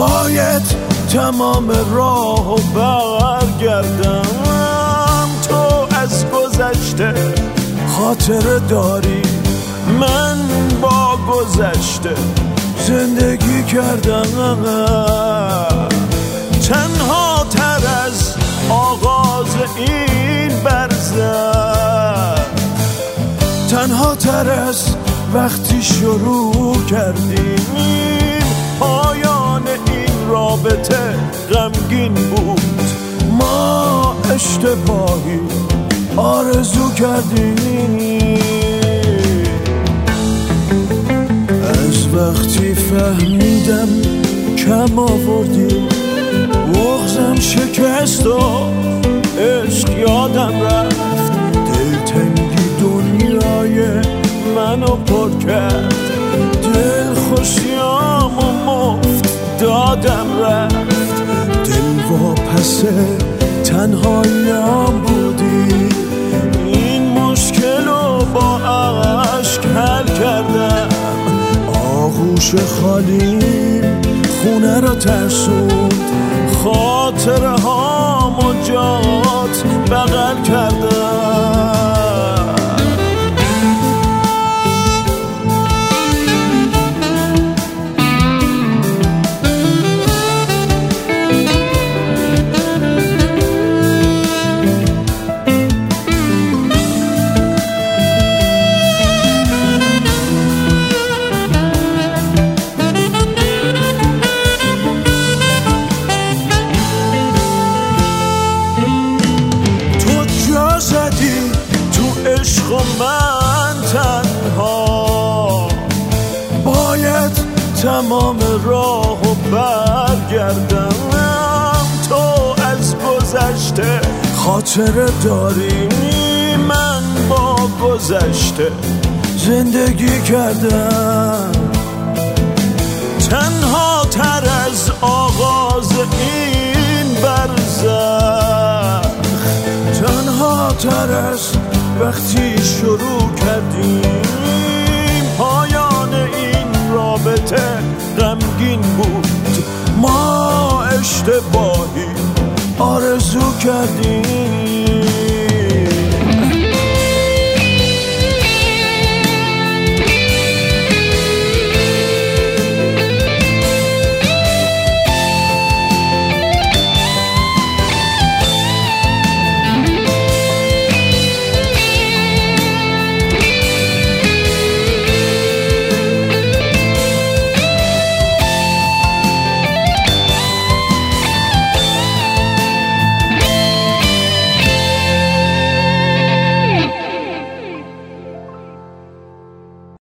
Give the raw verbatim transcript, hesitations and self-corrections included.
باید تمام راهو برگردم. تو از گذشته خاطره داری، من با گذشته زندگی کردم. تنها تر از آغاز این برزخ، تنها تر از وقتی شروع کردیم. پایان این رابطه غمگین بود، ما اشتباهی آرزو کردیم. از وقتی فهمیدم کم آوردی، بغضم شکست و عشق یادم رفت. دلتنگی دنیای منو پر کرد، دل خوشیام و مفت دادم رفت. دل واپس تنهاییام بودی، این مشکل رو با عشق حل کردم. آغوش خالیم خونه رو ترسوند، خاطره هامو جات بغل کردم. عشق و من تنها باید تمام راهو برگردم. تو از گذشته خاطره داری، من با گذشته زندگی کردم. تنها تر از آغاز این برزخ، تنها تر از وقتی شروع کردیم. پایان این رابطه غمگین بود، ما اشتباهی آرزو کردیم.